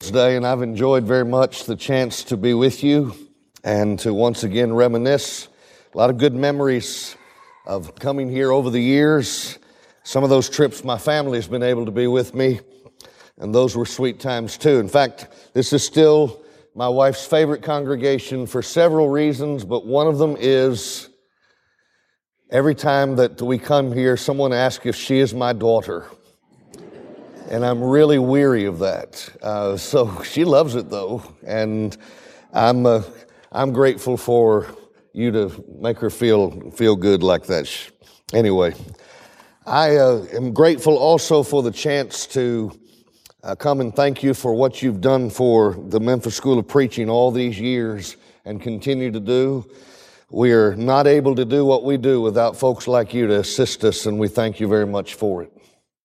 Today, and I've enjoyed very much the chance to be with you and to once again reminisce. A lot of good memories of coming here over the years. Some of those trips my family's been able to be with me, and those were sweet times too. In fact, this is still my wife's favorite congregation for several reasons, but one of them is every time that we come here, someone asks if she is my daughter. And I'm really weary of that. So she loves it though, and I'm grateful for you to make her feel good like that. Anyway, I am grateful also for the chance to come and thank you for what you've done for the Memphis School of Preaching all these years and continue to do. We are not able to do what we do without folks like you to assist us, and we thank you very much for it.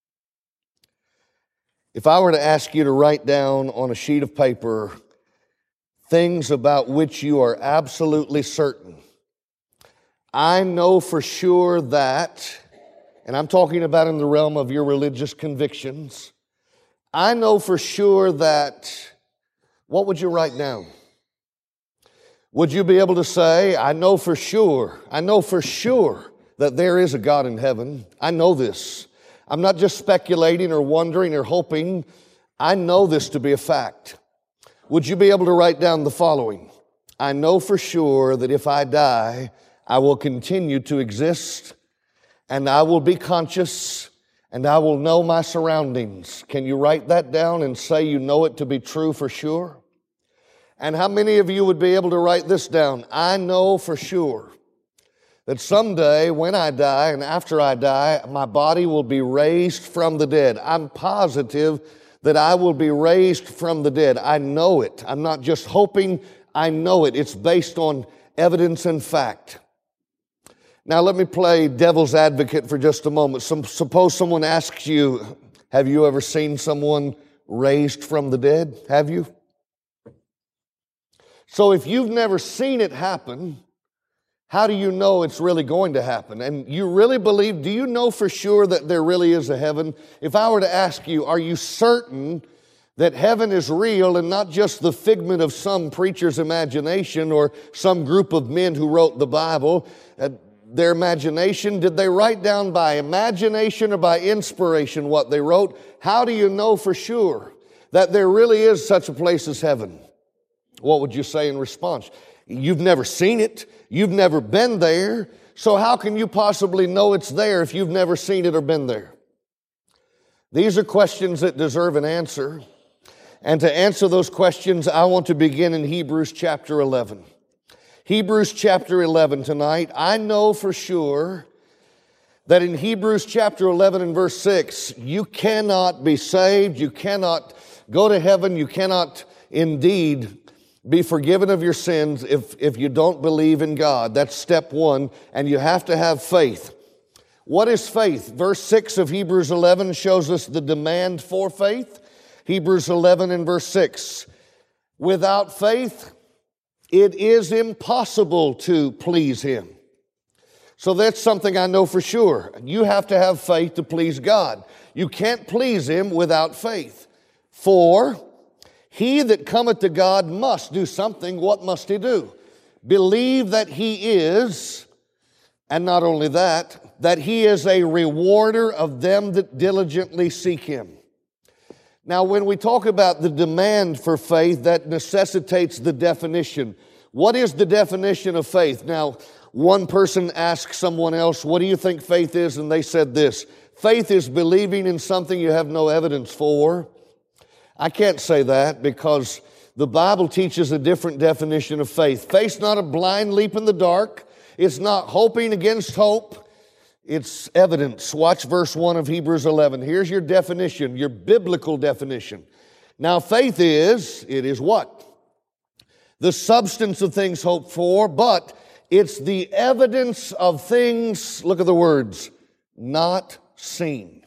If I were to ask you to write down on a sheet of paper things about which you are absolutely certain, I know for sure that, and I'm talking about in the realm of your religious convictions, I know for sure that, what would you write down? Would you be able to say, I know for sure that there is a God in heaven. I know this. I'm not just speculating or wondering or hoping. I know this to be a fact. Would you be able to write down the following? I know for sure that if I die, I will continue to exist, and I will be conscious, and I will know my surroundings. Can you write that down and say you know it to be true for sure? And how many of you would be able to write this down? I know for sure that someday when I die and after I die, my body will be raised from the dead. I'm positive that I will be raised from the dead. I know it. I'm not just hoping, I know it. It's based on evidence and fact. Now let me play devil's advocate for just a moment. Suppose someone asks you, have you ever seen someone raised from the dead? Have you? So if you've never seen it happen, how do you know it's really going to happen? And you really believe, do you know for sure that there really is a heaven? If I were to ask you, are you certain that heaven is real and not just the figment of some preacher's imagination or some group of men who wrote the Bible? Their imagination, did they write down by imagination or by inspiration what they wrote? How do you know for sure that there really is such a place as heaven? What would you say in response? You've never seen it. You've never been there. So how can you possibly know it's there if you've never seen it or been there? These are questions that deserve an answer. And to answer those questions, I want to begin in Hebrews chapter 11. Hebrews chapter 11 tonight. I know for sure that in Hebrews chapter 11 and verse 6, you cannot be saved. You cannot go to heaven. You cannot indeed be forgiven of your sins if you don't believe in God. That's step one, and you have to have faith. What is faith? Verse 6 of Hebrews 11 shows us the demand for faith. Hebrews 11 and verse 6. Without faith, it is impossible to please Him. So that's something I know for sure. You have to have faith to please God. You can't please Him without faith. For he that cometh to God must do something. What must he do? Believe that He is, and not only that He is a rewarder of them that diligently seek Him. Now, when we talk about the demand for faith, that necessitates the definition. What is the definition of faith? Now, one person asked someone else, what do you think faith is? And they said this: faith is believing in something you have no evidence for. I can't say that because the Bible teaches a different definition of faith. Faith's not a blind leap in the dark. It's not hoping against hope. It's evidence. Watch verse 1 of Hebrews 11. Here's your definition, your biblical definition. Now faith it is what? The substance of things hoped for, but it's the evidence of things, look at the words, not seen.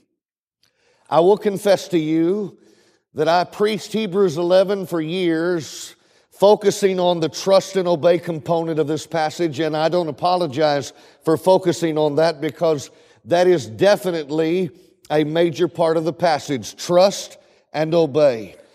I will confess to you that I preached Hebrews 11 for years, focusing on the trust and obey component of this passage, and I don't apologize for focusing on that because that is definitely a major part of the passage, trust and obey.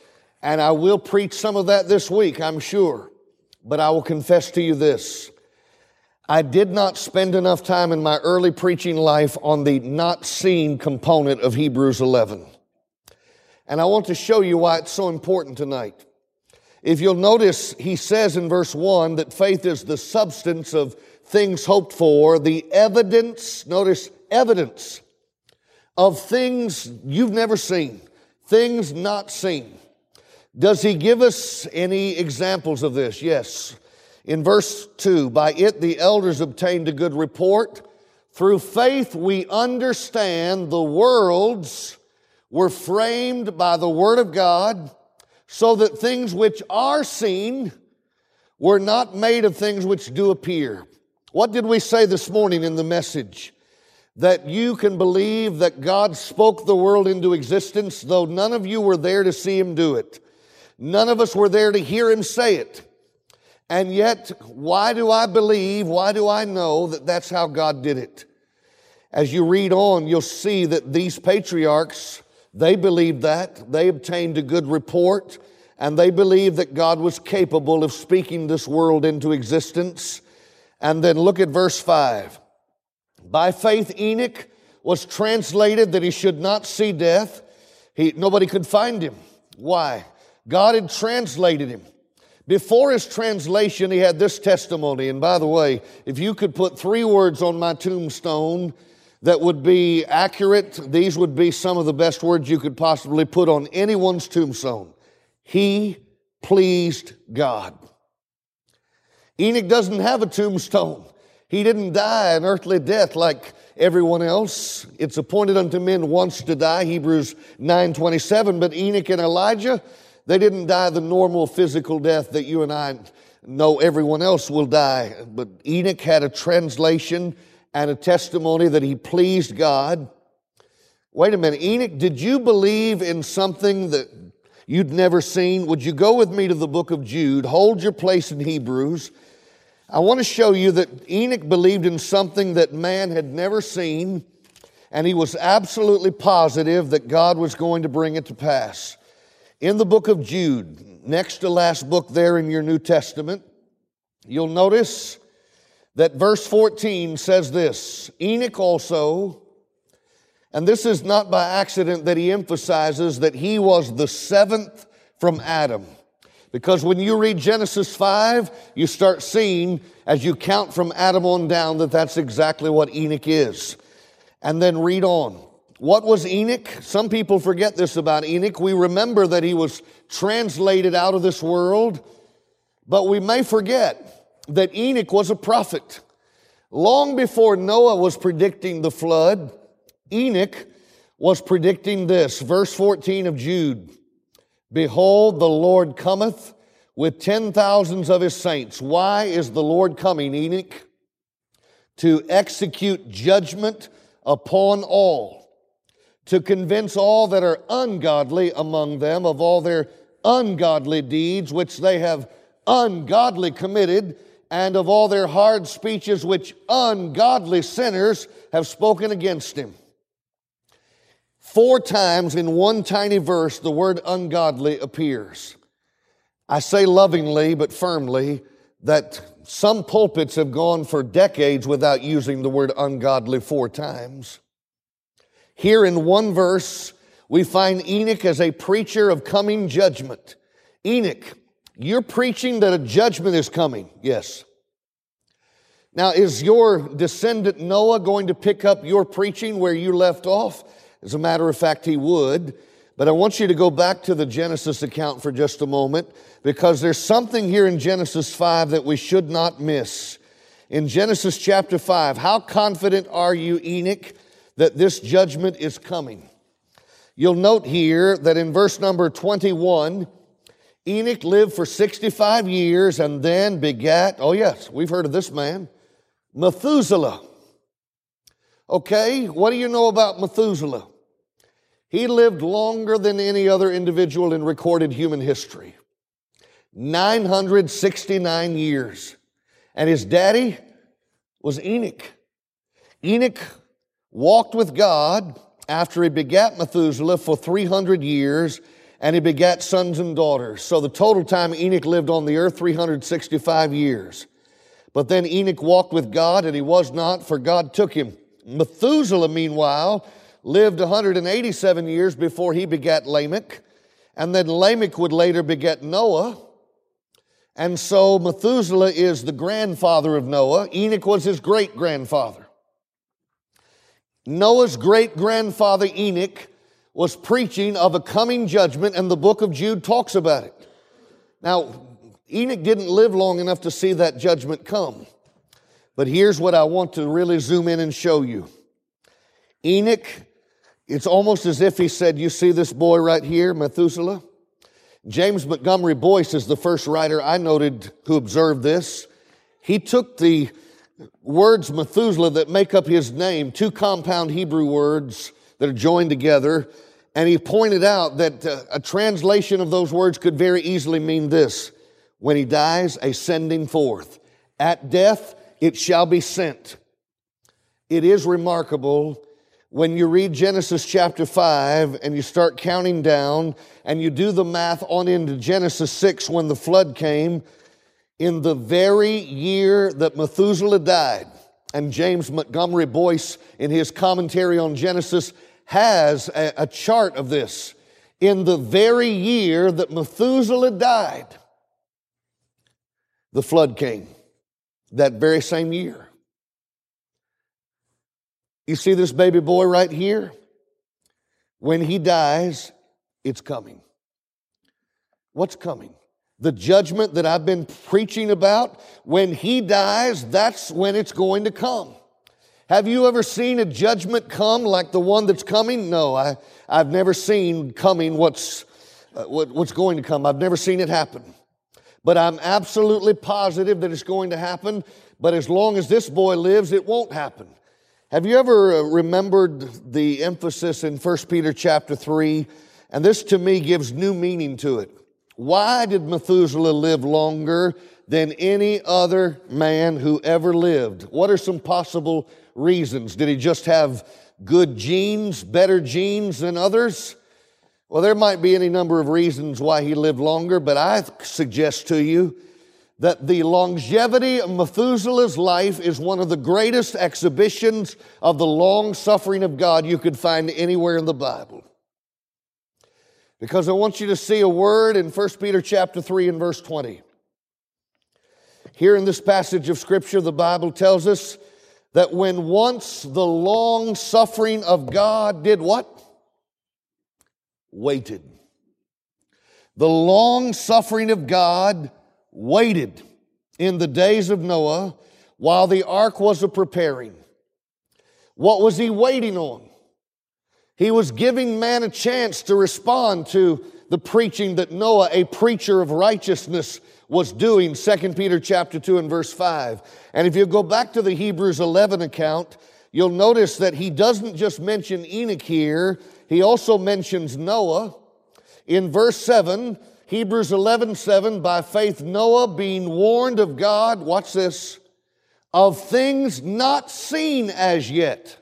And I will preach some of that this week, I'm sure. But I will confess to you this. I did not spend enough time in my early preaching life on the not seen component of Hebrews 11. And I want to show you why it's so important tonight. If you'll notice, he says in verse 1 that faith is the substance of things hoped for, the evidence, notice evidence, of things you've never seen, things not seen. Does he give us any examples of this? Yes. In verse 2, by it the elders obtained a good report. Through faith we understand the worlds were framed by the word of God, so that things which are seen were not made of things which do appear. What did we say this morning in the message? That you can believe that God spoke the world into existence, though none of you were there to see him do it. None of us were there to hear him say it. And yet, why do I believe, why do I know that that's how God did it? As you read on, you'll see that these patriarchs, they believed that. They obtained a good report, and they believed that God was capable of speaking this world into existence. And then look at verse 5. By faith Enoch was translated that he should not see death. Nobody could find him. Why? God had translated him. Before his translation, he had this testimony. And by the way, if you could put 3 words on my tombstone that would be accurate, these would be some of the best words you could possibly put on anyone's tombstone. He pleased God. Enoch doesn't have a tombstone. He didn't die an earthly death like everyone else. It's appointed unto men once to die, Hebrews 9:27. But Enoch and Elijah, they didn't die the normal physical death that you and I know everyone else will die. But Enoch had a translation and a testimony that he pleased God. Wait a minute, Enoch, did you believe in something that you'd never seen? Would you go with me to the book of Jude? Hold your place in Hebrews. I want to show you that Enoch believed in something that man had never seen, and he was absolutely positive that God was going to bring it to pass. In the book of Jude, next to last book there in your New Testament, you'll notice that verse 14 says this, Enoch also, and this is not by accident that he emphasizes that he was the 7th from Adam. Because when you read Genesis 5, you start seeing, as you count from Adam on down, that that's exactly what Enoch is. And then read on. What was Enoch? Some people forget this about Enoch. We remember that he was translated out of this world, but we may forget that Enoch was a prophet. Long before Noah was predicting the flood, Enoch was predicting this. Verse 14 of Jude. Behold, the Lord cometh with 10,000s of his saints. Why is the Lord coming, Enoch? To execute judgment upon all, to convince all that are ungodly among them of all their ungodly deeds which they have ungodly committed, and of all their hard speeches which ungodly sinners have spoken against him. 4 times in one tiny verse, the word ungodly appears. I say lovingly but firmly that some pulpits have gone for decades without using the word ungodly 4 times. Here in one verse, we find Enoch as a preacher of coming judgment. Enoch, you're preaching that a judgment is coming. Yes. Now, is your descendant Noah going to pick up your preaching where you left off? As a matter of fact, he would. But I want you to go back to the Genesis account for just a moment, because there's something here in Genesis 5 that we should not miss. In Genesis chapter 5, how confident are you, Enoch, that this judgment is coming? You'll note here that in verse number 21, Enoch lived for 65 years and then begat, oh yes, we've heard of this man, Methuselah. Okay, what do you know about Methuselah? He lived longer than any other individual in recorded human history. 969 years. And his daddy was Enoch. Enoch walked with God after he begat Methuselah for 300 years, and he begat sons and daughters. So the total time Enoch lived on the earth, 365 years. But then Enoch walked with God, and he was not, for God took him. Methuselah, meanwhile, lived 187 years before he begat Lamech. And then Lamech would later beget Noah. And so Methuselah is the grandfather of Noah. Enoch was his great-grandfather. Noah's great-grandfather Enoch was preaching of a coming judgment, and the book of Jude talks about it. Now, Enoch didn't live long enough to see that judgment come. But here's what I want to really zoom in and show you. Enoch, it's almost as if he said, you see this boy right here, Methuselah? James Montgomery Boyce is the first writer I noted who observed this. He took the words Methuselah that make up his name, two compound Hebrew words that are joined together, and he pointed out that a translation of those words could very easily mean this: when he dies, a sending forth. At death, it shall be sent. It is remarkable when you read Genesis chapter 5 and you start counting down and you do the math on into Genesis 6 when the flood came, in the very year that Methuselah died, and James Montgomery Boyce in his commentary on Genesis has a chart of this. In the very year that Methuselah died, the flood came. That very same year. You see this baby boy right here? When he dies, it's coming. What's coming? The judgment that I've been preaching about. When he dies, that's when it's going to come. Have you ever seen a judgment come like the one that's coming? No, I've never seen coming what's going to come. I've never seen it happen. But I'm absolutely positive that it's going to happen. But as long as this boy lives, it won't happen. Have you ever remembered the emphasis in 1 Peter chapter 3? And this to me gives new meaning to it. Why did Methuselah live longer than any other man who ever lived? What are some possible reasons? Did he just have good genes, better genes than others? Well, there might be any number of reasons why he lived longer, but I suggest to you that the longevity of Methuselah's life is one of the greatest exhibitions of the long suffering of God you could find anywhere in the Bible. Because I want you to see a word in 1 Peter chapter 3 and verse 20. Here in this passage of Scripture, the Bible tells us that when once the long suffering of God did what? Waited. The long suffering of God waited in the days of Noah while the ark was a-preparing. What was he waiting on? He was giving man a chance to respond to the preaching that Noah, a preacher of righteousness, was doing, 2 Peter chapter 2 and verse 5. And if you go back to the Hebrews 11 account, you'll notice that he doesn't just mention Enoch here, he also mentions Noah. In verse 7, Hebrews 11:7, by faith Noah, being warned of God, watch this, of things not seen as yet.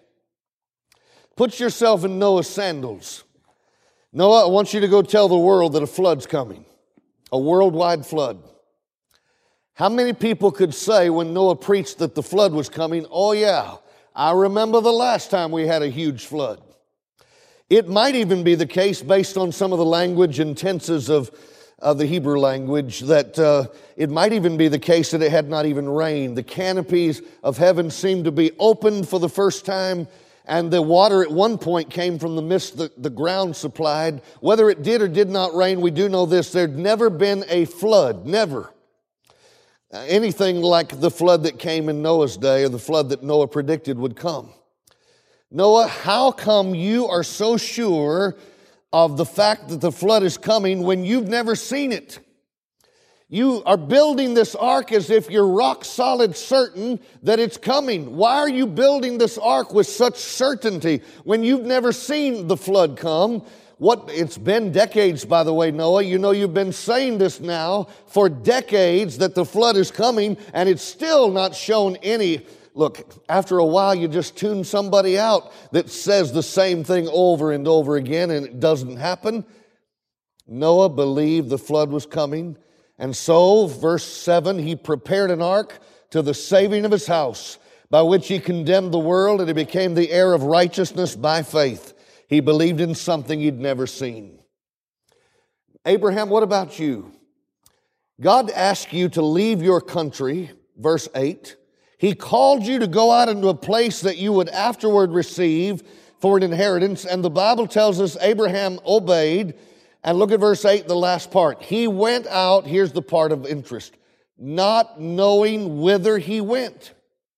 Put yourself in Noah's sandals. Noah, I want you to go tell the world that a flood's coming, a worldwide flood. How many people could say when Noah preached that the flood was coming, oh yeah, I remember the last time we had a huge flood? It might even be the case, based on some of the language and tenses of the Hebrew language, that it might even be the case that it had not even rained. The canopies of heaven seemed to be opened for the first time, and the water at one point came from the mist that the ground supplied. Whether it did or did not rain, we do know this: there'd never been a flood, never. Anything like the flood that came in Noah's day, or the flood that Noah predicted would come. Noah, how come you are so sure of the fact that the flood is coming when you've never seen it? You are building this ark as if you're rock solid certain that it's coming. Why are you building this ark with such certainty when you've never seen the flood come? It's been decades, by the way, Noah. You know, you've been saying this now for decades that the flood is coming, and it's still not shown any. Look, after a while, you just tune somebody out that says the same thing over and over again, and it doesn't happen. Noah believed the flood was coming. And so, verse 7, he prepared an ark to the saving of his house, by which he condemned the world, and he became the heir of righteousness by faith. He believed in something he'd never seen. Abraham, what about you? God asked you to leave your country, verse 8. He called you to go out into a place that you would afterward receive for an inheritance. And the Bible tells us Abraham obeyed. And look at verse 8, the last part. He went out, here's the part of interest, not knowing whither he went.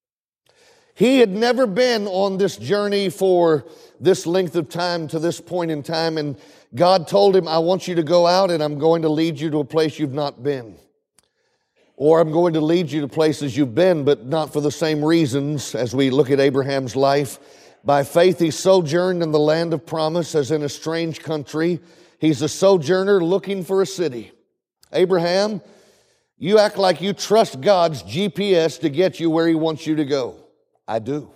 He had never been on this journey for this length of time to this point in time, and God told him, I want you to go out and I'm going to lead you to a place you've not been. Or I'm going to lead you to places you've been, but not for the same reasons as we look at Abraham's life. By faith, he sojourned in the land of promise as in a strange country. He's a sojourner looking for a city. Abraham, you act like you trust God's GPS to get you where he wants you to go. I do.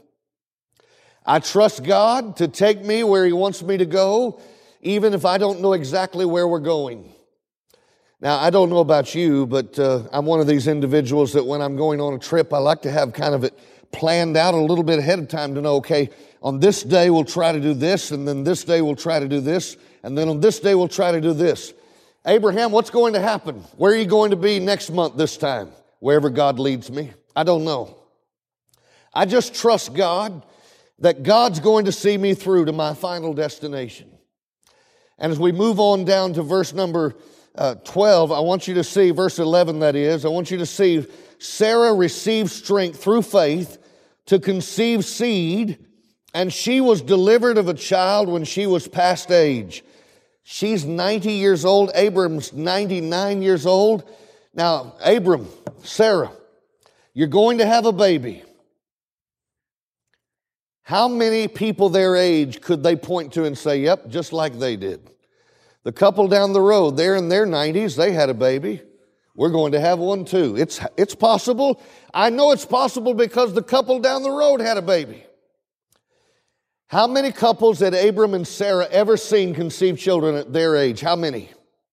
I trust God to take me where he wants me to go, even if I don't know exactly where we're going. Now, I don't know about you, but I'm one of these individuals that when I'm going on a trip, I like to have kind of it planned out a little bit ahead of time to know, okay, on this day we'll try to do this, and then this day we'll try to do this, and then on this day we'll try to do this. Abraham, what's going to happen? Where are you going to be next month this time? Wherever God leads me. I don't know. I just trust God that God's going to see me through to my final destination. And as we move on down to verse number 12, I want you to see, verse 11 that is, I want you to see Sarah received strength through faith to conceive seed, and she was delivered of a child when she was past age. She's 90 years old. Abram's 99 years old. Now, Abram, Sarah, you're going to have a baby. How many people their age could they point to and say, yep, just like they did? The couple down the road, they're in their 90s, they had a baby. We're going to have one too. It's possible. I know it's possible because the couple down the road had a baby. How many couples had Abram and Sarah ever seen conceive children at their age? How many?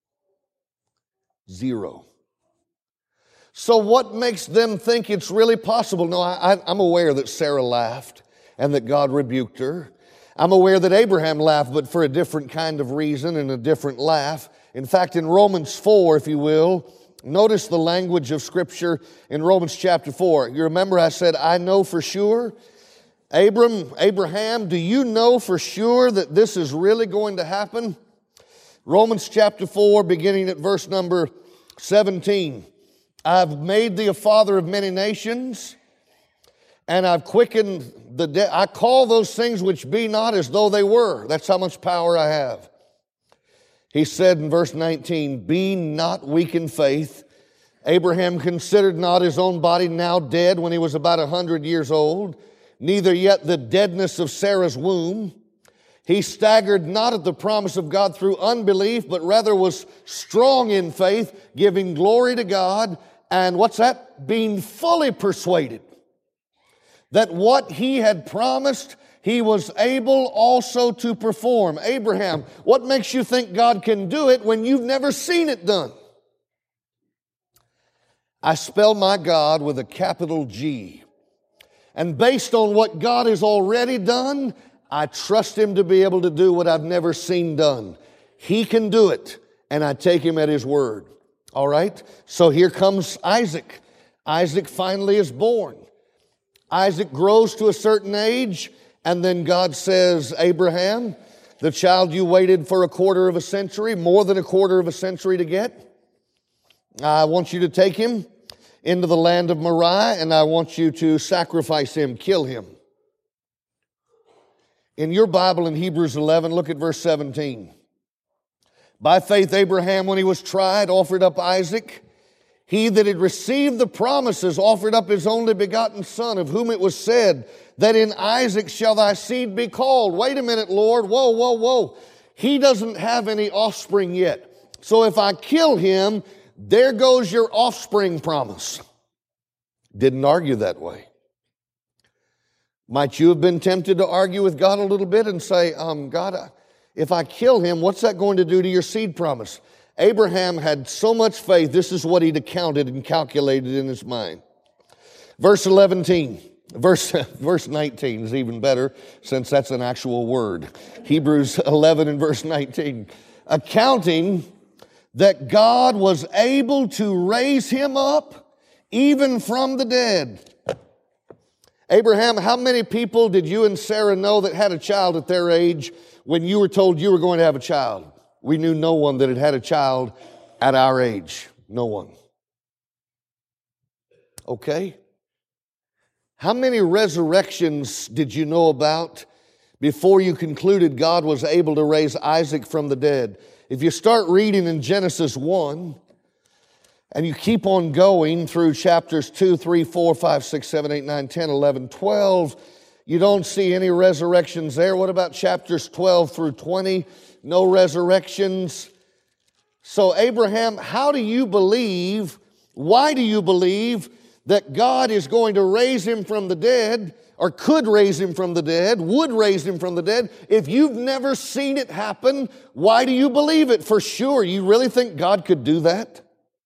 0. So what makes them think it's really possible? No, I'm aware that Sarah laughed and that God rebuked her. I'm aware that Abraham laughed, but for a different kind of reason and a different laugh. In fact, in Romans 4, if you will, notice the language of Scripture in Romans chapter 4. You remember I said, I know for sure. Abraham, do you know for sure that this is really going to happen? Romans chapter 4, beginning at verse number 17. I've made thee a father of many nations, and I've quickened the dead. I call those things which be not as though they were. That's how much power I have. He said in verse 19, be not weak in faith. Abraham considered not his own body now dead when he was about 100 years old, neither yet the deadness of Sarah's womb. He staggered not at the promise of God through unbelief, but rather was strong in faith, giving glory to God. And what's that? Being fully persuaded that what he had promised, he was able also to perform. Abraham, what makes you think God can do it when you've never seen it done? I spell my God with a capital G. And based on what God has already done, I trust him to be able to do what I've never seen done. He can do it, and I take him at his word. All right? So here comes Isaac. Isaac finally is born. Isaac grows to a certain age, and then God says, Abraham, the child you waited for a quarter of a century, more than a quarter of a century to get, I want you to take him into the land of Moriah, and I want you to sacrifice him, kill him. In your Bible in Hebrews 11, look at verse 17. By faith Abraham, when he was tried, offered up Isaac. He that had received the promises offered up his only begotten son, of whom it was said, that in Isaac shall thy seed be called. Wait a minute, Lord. Whoa. He doesn't have any offspring yet. So if I kill him, there goes your offspring promise. Didn't argue that way. Might you have been tempted to argue with God a little bit and say, God, if I kill him, what's that going to do to your seed promise? Abraham had so much faith, this is what he'd accounted and calculated in his mind. Verse 19 is even better, since that's an actual word. Hebrews 11 and verse 19. Accounting that God was able to raise him up even from the dead. Abraham, how many people did you and Sarah know that had a child at their age when you were told you were going to have a child? We knew no one that had a child at our age. No one. Okay? How many resurrections did you know about before you concluded God was able to raise Isaac from the dead? If you start reading in Genesis 1, and you keep on going through chapters 2, 3, 4, 5, 6, 7, 8, 9, 10, 11, 12, you don't see any resurrections there. What about chapters 12 through 20? No resurrections. So Abraham, how do you believe, why do you believe that God is going to raise him from the dead, or could raise him from the dead, would raise him from the dead? If you've never seen it happen, why do you believe it for sure? You really think God could do that?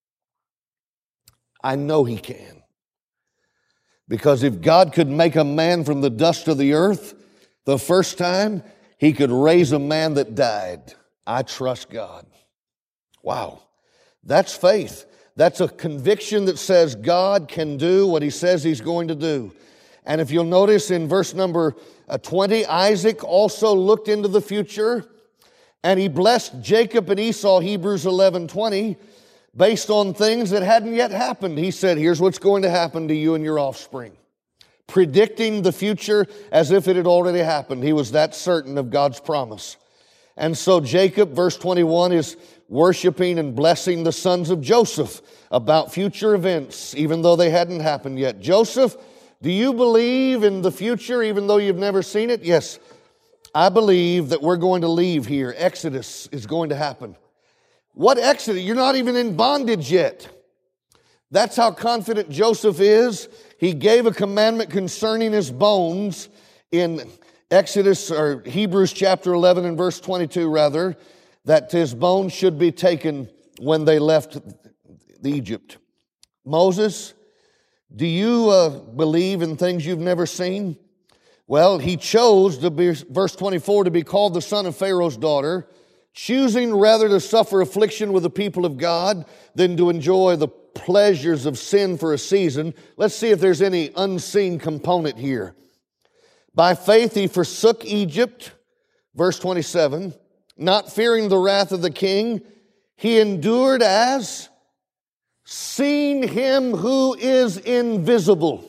I know he can. Because if God could make a man from the dust of the earth the first time, he could raise a man that died. I trust God. Wow. That's faith. That's a conviction that says God can do what he says he's going to do. And if you'll notice in verse number 20, Isaac also looked into the future, and he blessed Jacob and Esau, Hebrews 11:20, based on things that hadn't yet happened. He said, here's what's going to happen to you and your offspring. Predicting the future as if it had already happened. He was that certain of God's promise. And so Jacob, verse 21, is worshiping and blessing the sons of Joseph about future events, even though they hadn't happened yet. Joseph, do you believe in the future even though you've never seen it? Yes, I believe that we're going to leave here. Exodus is going to happen. What Exodus? You're not even in bondage yet. That's how confident Joseph is. He gave a commandment concerning his bones in Exodus, or Hebrews chapter 11 and verse 22 rather, that his bones should be taken when they left Egypt. Moses, do you believe in things you've never seen? Well, he chose to be, verse 24, to be called the son of Pharaoh's daughter, choosing rather to suffer affliction with the people of God than to enjoy the pleasures of sin for a season. Let's see if there's any unseen component here. By faith he forsook Egypt, verse 27, not fearing the wrath of the king. He endured as seeing him who is invisible.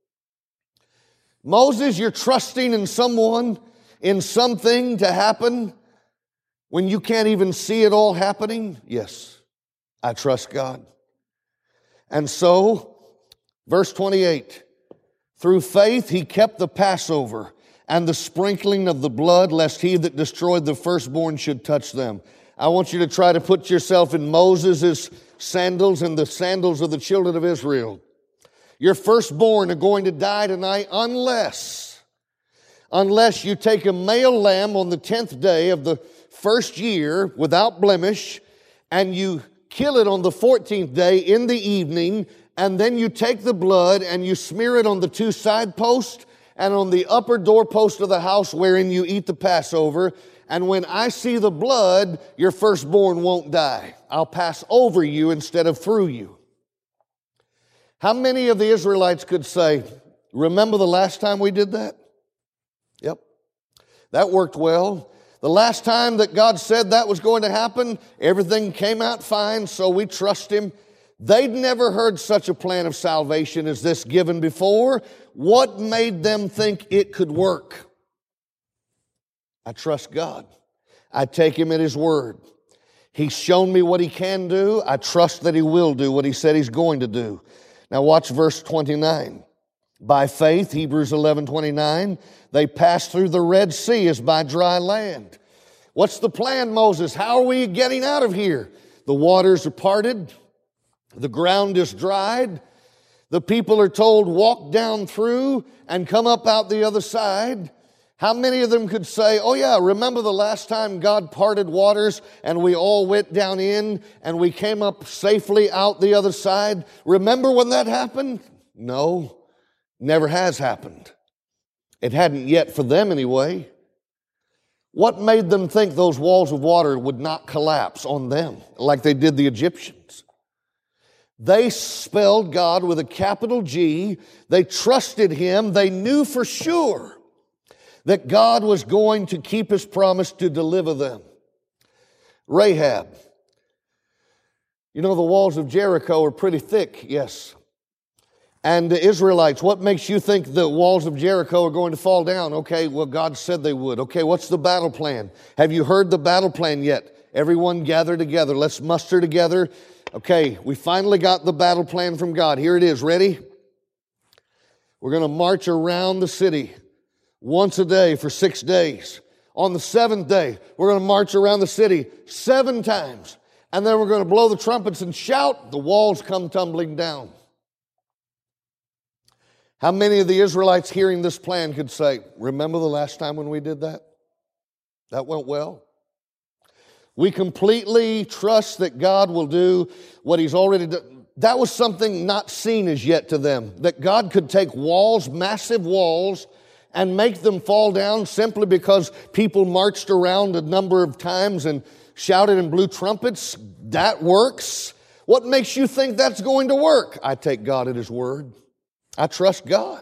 Moses, you're trusting in someone, in something to happen when you can't even see it all happening? Yes, I trust God. And so, verse 28, through faith he kept the Passover and the sprinkling of the blood, lest he that destroyed the firstborn should touch them. I want you to try to put yourself in Moses' sandals and the sandals of the children of Israel. Your firstborn are going to die tonight unless you take a male lamb on the 10th day of the first year without blemish, and you kill it on the 14th day in the evening, and then you take the blood and you smear it on the two side posts and on the upper doorpost of the house wherein you eat the Passover. And when I see the blood, your firstborn won't die. I'll pass over you instead of through you. How many of the Israelites could say, remember the last time we did that? Yep. That worked well. The last time that God said that was going to happen, everything came out fine, so we trust him. They'd never heard such a plan of salvation as this given before. What made them think it could work? I trust God. I take him at his word. He's shown me what he can do. I trust that he will do what he said he's going to do. Now watch verse 29. By faith, Hebrews 11:29, they passed through the Red Sea as by dry land. What's the plan, Moses? How are we getting out of here? The waters are parted. The ground is dried. The people are told, walk down through and come up out the other side. How many of them could say, oh yeah, remember the last time God parted waters and we all went down in and we came up safely out the other side? Remember when that happened? No, never has happened. It hadn't yet for them anyway. What made them think those walls of water would not collapse on them like they did the Egyptians? They spelled God with a capital G. They trusted Him. They knew for sure that God was going to keep His promise to deliver them. Rahab. You know, the walls of Jericho are pretty thick, yes. And the Israelites, what makes you think the walls of Jericho are going to fall down? Okay, well, God said they would. Okay, what's the battle plan? Have you heard the battle plan yet? Everyone gather together. Let's muster together. Okay, we finally got the battle plan from God. Here it is. Ready? We're going to march around the city once a day for 6 days. On the 7th day, we're going to march around the city 7 times. And then we're going to blow the trumpets and shout. The walls come tumbling down. How many of the Israelites hearing this plan could say, remember the last time when we did that? That went well. We completely trust that God will do what He's already done. That was something not seen as yet to them, that God could take walls, massive walls, and make them fall down simply because people marched around a number of times and shouted and blew trumpets. That works. What makes you think that's going to work? I take God at His word. I trust God.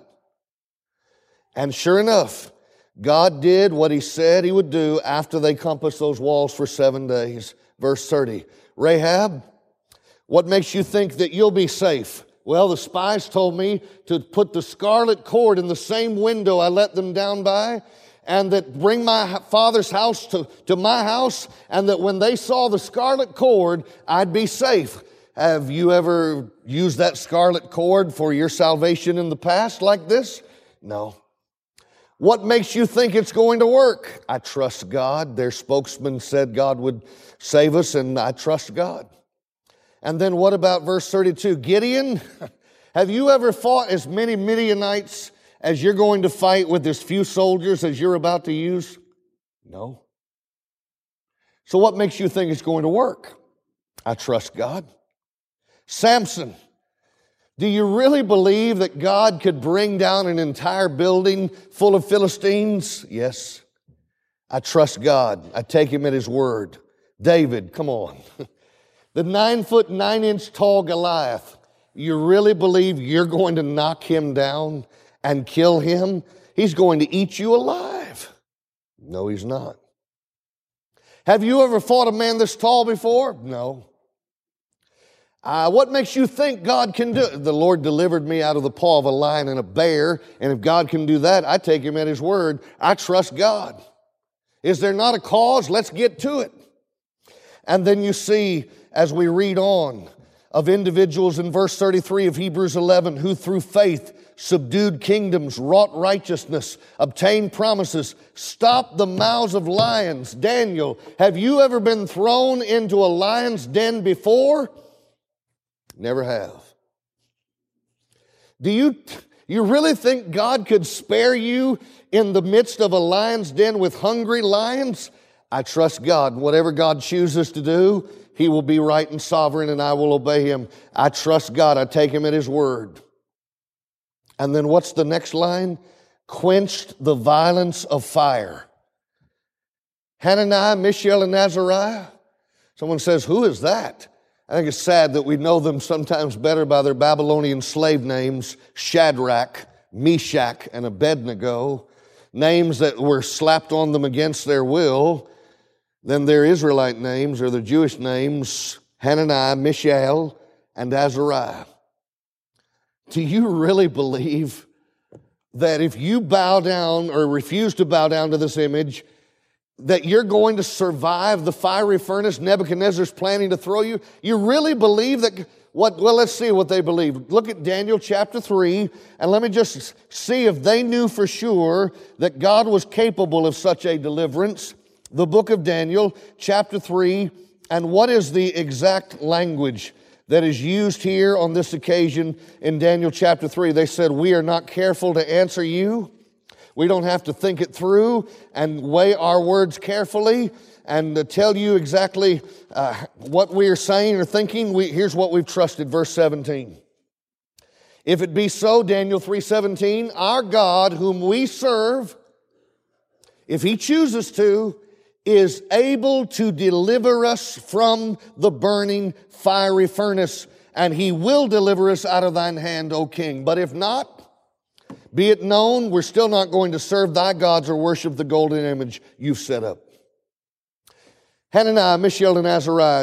And sure enough, God did what He said He would do after they compassed those walls for 7 days. Verse 30, Rahab, what makes you think that you'll be safe? Well, the spies told me to put the scarlet cord in the same window I let them down by, and that bring my father's house to my house, and that when they saw the scarlet cord, I'd be safe. Have you ever used that scarlet cord for your salvation in the past like this? No. What makes you think it's going to work? I trust God. Their spokesman said God would save us, and I trust God. And then what about verse 32? Gideon, have you ever fought as many Midianites as you're going to fight with as few soldiers as you're about to use? No. So what makes you think it's going to work? I trust God. Samson, do you really believe that God could bring down an entire building full of Philistines? Yes. I trust God. I take Him at His word. David, come on. The 9-foot, 9-inch tall Goliath, you really believe you're going to knock him down and kill him? He's going to eat you alive. No, he's not. Have you ever fought a man this tall before? No. What makes you think God can do it? The Lord delivered me out of the paw of a lion and a bear, and if God can do that, I take Him at His word. I trust God. Is there not a cause? Let's get to it. And then you see, as we read on, of individuals in verse 33 of Hebrews 11 who through faith subdued kingdoms, wrought righteousness, obtained promises, stopped the mouths of lions. Daniel, have you ever been thrown into a lion's den before? Never have. Do you really think God could spare you in the midst of a lion's den with hungry lions? I trust God. Whatever God chooses to do, He will be right and sovereign, and I will obey Him. I trust God. I take Him at His word. And then what's the next line? Quenched the violence of fire. Hananiah, Mishael, and Azariah. Someone says, who is that? I think it's sad that we know them sometimes better by their Babylonian slave names, Shadrach, Meshach, and Abednego, names that were slapped on them against their will, than their Israelite names or their Jewish names, Hananiah, Mishael, and Azariah. Do you really believe that if you bow down or refuse to bow down to this image, that you're going to survive the fiery furnace Nebuchadnezzar's planning to throw you? You really believe that? Well, let's see what they believe. Look at Daniel chapter 3, and let me just see if they knew for sure that God was capable of such a deliverance. The book of Daniel, chapter 3, and what is the exact language that is used here on this occasion in Daniel chapter 3? They said, we are not careful to answer you. We don't have to think it through and weigh our words carefully and tell you exactly what we are saying or thinking. Here's what we've trusted, verse 17. If it be so, Daniel 3:17, our God whom we serve, if He chooses to, is able to deliver us from the burning fiery furnace, and He will deliver us out of thine hand, O king. But if not, be it known, we're still not going to serve thy gods or worship the golden image you've set up. Hananiah, Mishael, and Azariah,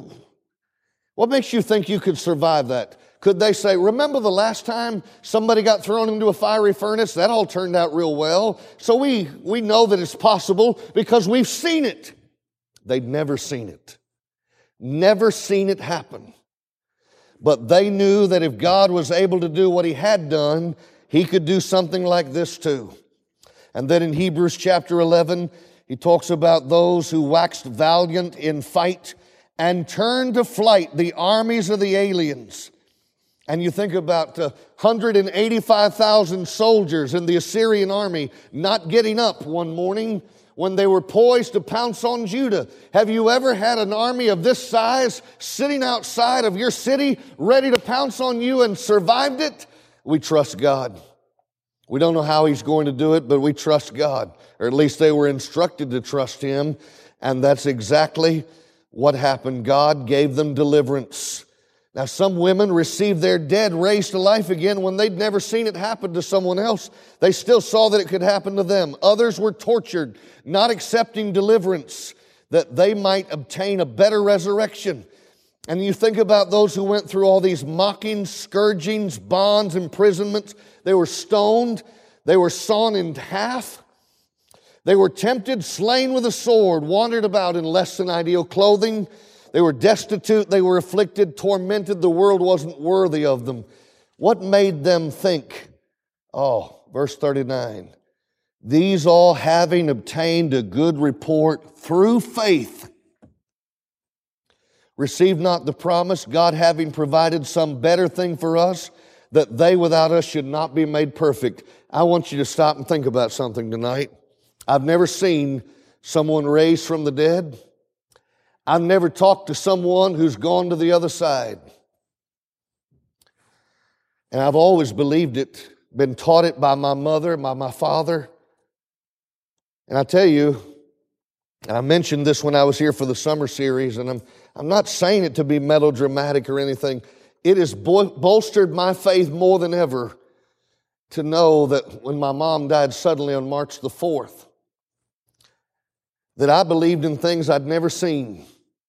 what makes you think you could survive that? Could they say, remember the last time somebody got thrown into a fiery furnace? That all turned out real well. So we know that it's possible because we've seen it. They'd never seen it. Never seen it happen. But they knew that if God was able to do what He had done, He could do something like this too. And then in Hebrews chapter 11, he talks about those who waxed valiant in fight and turned to flight the armies of the aliens. And you think about 185,000 soldiers in the Assyrian army not getting up one morning when they were poised to pounce on Judah. Have you ever had an army of this size sitting outside of your city ready to pounce on you and survived it? We trust God. We don't know how He's going to do it, but we trust God. Or at least they were instructed to trust Him. And that's exactly what happened. God gave them deliverance. Now, some women received their dead raised to life again when they'd never seen it happen to someone else. They still saw that it could happen to them. Others were tortured, not accepting deliverance, that they might obtain a better resurrection. And you think about those who went through all these mockings, scourgings, bonds, imprisonments. They were stoned. They were sawn in half. They were tempted, slain with a sword, wandered about in less than ideal clothing. They were destitute, they were afflicted, tormented. The world wasn't worthy of them. What made them think? Oh, verse 39. These all having obtained a good report through faith, received not the promise, God having provided some better thing for us, that they without us should not be made perfect. I want you to stop and think about something tonight. I've never seen someone raised from the dead. I've never talked to someone who's gone to the other side. And I've always believed it, been taught it by my mother, by my father. And I tell you, and I mentioned this when I was here for the summer series, and I'm not saying it to be melodramatic or anything. It has bolstered my faith more than ever to know that when my mom died suddenly on March the 4th, that I believed in things I'd never seen.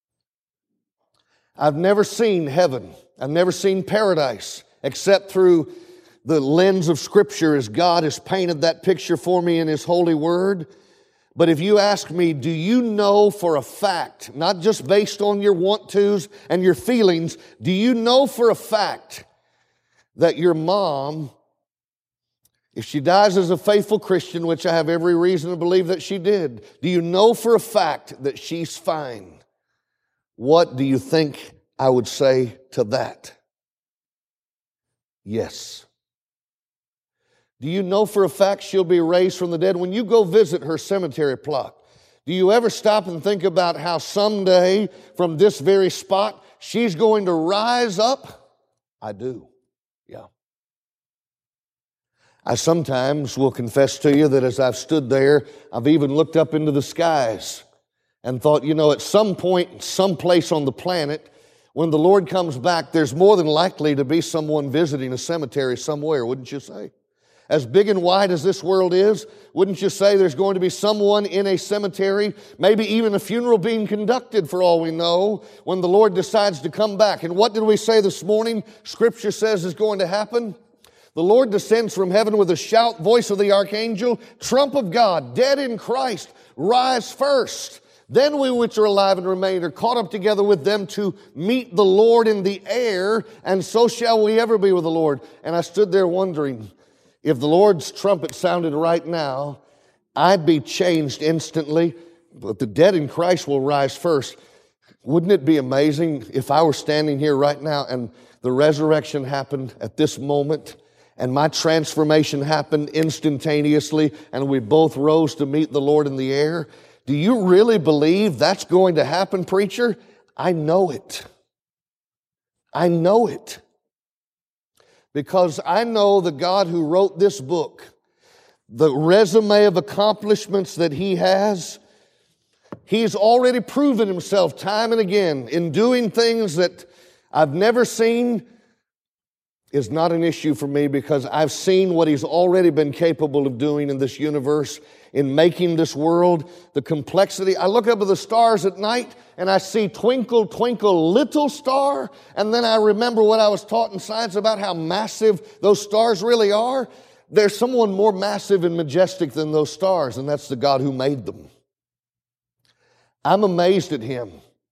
I've never seen heaven. I've never seen paradise except through the lens of Scripture as God has painted that picture for me in His holy word. But if you ask me, do you know for a fact, not just based on your want-tos and your feelings, do you know for a fact that your mom, if she dies as a faithful Christian, which I have every reason to believe that she did, do you know for a fact that she's fine? What do you think I would say to that? Yes. Do you know for a fact she'll be raised from the dead? When you go visit her cemetery plot, do you ever stop and think about how someday from this very spot she's going to rise up? I do, yeah. I sometimes will confess to you that as I've stood there, I've even looked up into the skies and thought, at some point, someplace on the planet, when the Lord comes back, there's more than likely to be someone visiting a cemetery somewhere, wouldn't you say? As big and wide as this world is, wouldn't you say there's going to be someone in a cemetery, maybe even a funeral being conducted for all we know, when the Lord decides to come back? And what did we say this morning? Scripture says is going to happen. The Lord descends from heaven with a shout, voice of the archangel, trump of God, dead in Christ, rise first. Then we which are alive and remain are caught up together with them to meet the Lord in the air, and so shall we ever be with the Lord. And I stood there wondering, if the Lord's trumpet sounded right now, I'd be changed instantly, but the dead in Christ will rise first. Wouldn't it be amazing if I were standing here right now and the resurrection happened at this moment, and my transformation happened instantaneously, and we both rose to meet the Lord in the air. Do you really believe that's going to happen, preacher? I know it. I know it. Because I know the God who wrote this book, the resume of accomplishments that He has, He's already proven Himself time and again in doing things that I've never seen. Is not an issue for me because I've seen what He's already been capable of doing in this universe, in making this world, the complexity. I look up at the stars at night and I see twinkle, twinkle, little star, and then I remember what I was taught in science about how massive those stars really are. There's someone more massive and majestic than those stars, and that's the God who made them. I'm amazed at Him.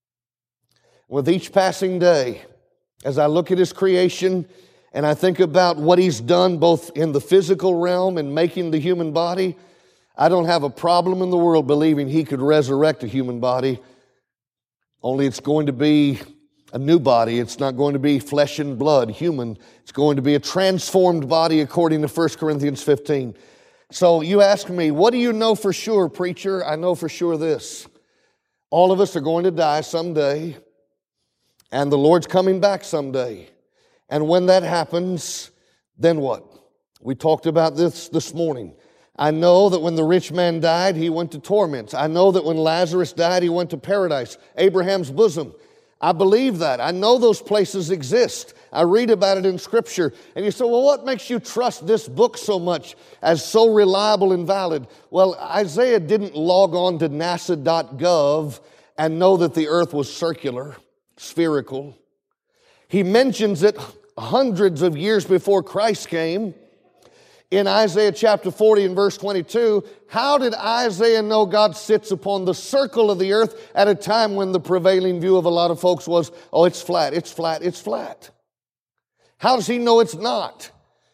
With each passing day, as I look at His creation, and I think about what He's done both in the physical realm and making the human body, I don't have a problem in the world believing He could resurrect a human body. Only it's going to be a new body. It's not going to be flesh and blood, human. It's going to be a transformed body according to 1 Corinthians 15. So you ask me, what do you know for sure, preacher? I know for sure this. All of us are going to die someday, and the Lord's coming back someday. And when that happens, then what? We talked about this morning. I know that when the rich man died, he went to torments. I know that when Lazarus died, he went to paradise, Abraham's bosom. I believe that. I know those places exist. I read about it in Scripture. And you say, well, what makes you trust this book so much as so reliable and valid? Well, Isaiah didn't log on to nasa.gov and know that the earth was circular, spherical. He mentions it hundreds of years before Christ came. In Isaiah chapter 40 and verse 22, how did Isaiah know God sits upon the circle of the earth at a time when the prevailing view of a lot of folks was, oh, it's flat, it's flat, it's flat? How does he know it's not?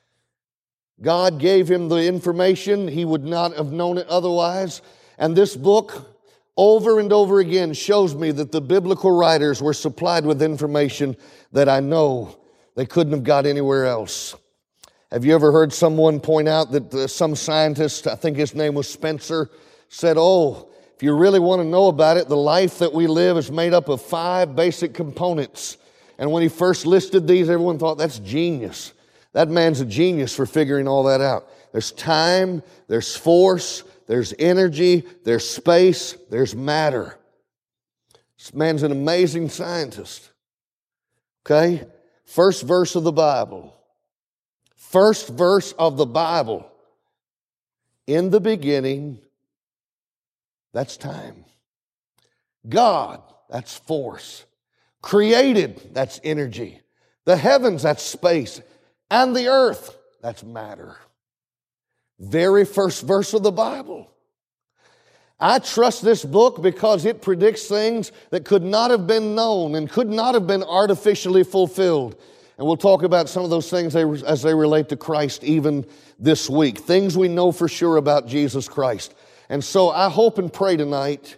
God gave him the information. He would not have known it otherwise. And this book, over and over again, shows me that the biblical writers were supplied with information that I know they couldn't have got anywhere else. Have you ever heard someone point out that some scientist, I think his name was Spencer, said, oh, if you really want to know about it, the life that we live is made up of 5 basic components. And when he first listed these, everyone thought, that's genius. That man's a genius for figuring all that out. There's time, there's force, there's energy, there's space, there's matter. This man's an amazing scientist. Okay? First verse of the Bible. First verse of the Bible. In the beginning, that's time. God, that's force. Created, that's energy. The heavens, that's space. And the earth, that's matter. Very first verse of the Bible. I trust this book because it predicts things that could not have been known and could not have been artificially fulfilled. And we'll talk about some of those things as they relate to Christ even this week. Things we know for sure about Jesus Christ. And so I hope and pray tonight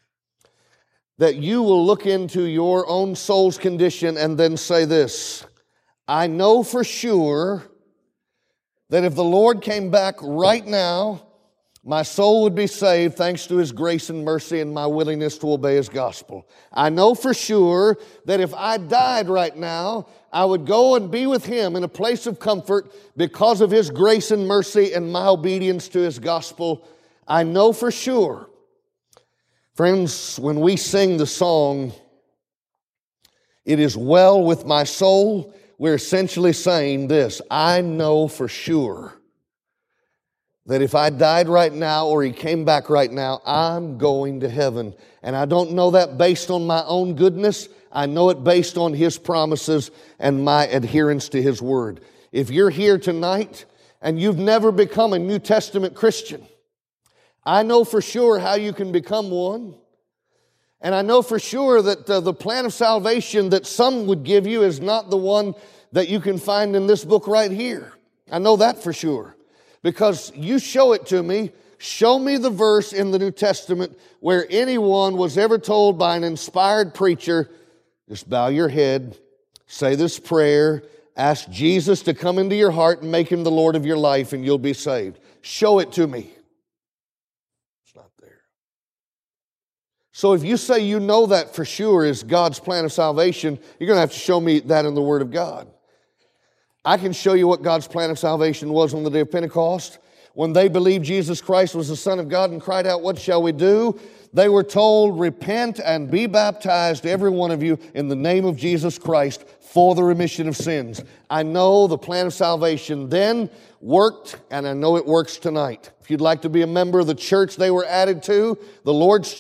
that you will look into your own soul's condition and then say this: I know for sure that if the Lord came back right now, my soul would be saved thanks to His grace and mercy and my willingness to obey His gospel. I know for sure that if I died right now, I would go and be with Him in a place of comfort because of His grace and mercy and my obedience to His gospel. I know for sure. Friends, when we sing the song, "It is well with my soul," we're essentially saying this: I know for sure that if I died right now or He came back right now, I'm going to heaven. And I don't know that based on my own goodness. I know it based on His promises and my adherence to His word. If you're here tonight and you've never become a New Testament Christian, I know for sure how you can become one. And I know for sure that the plan of salvation that some would give you is not the one that you can find in this book right here. I know that for sure. Because you show it to me. Show me the verse in the New Testament where anyone was ever told by an inspired preacher, just bow your head, say this prayer, Ask Jesus to come into your heart and make Him the Lord of your life, and you'll be saved. Show it to me. It's not there. So if you say you know that for sure is God's plan of salvation, you're going to have to show me that in the Word of God. I can show you what God's plan of salvation was on the day of Pentecost. When they believed Jesus Christ was the Son of God and cried out, "What shall we do?" They were told, "Repent and be baptized, every one of you, in the name of Jesus Christ for the remission of sins." I know the plan of salvation then worked, and I know it works tonight. If you'd like to be a member of the church they were added to, the Lord's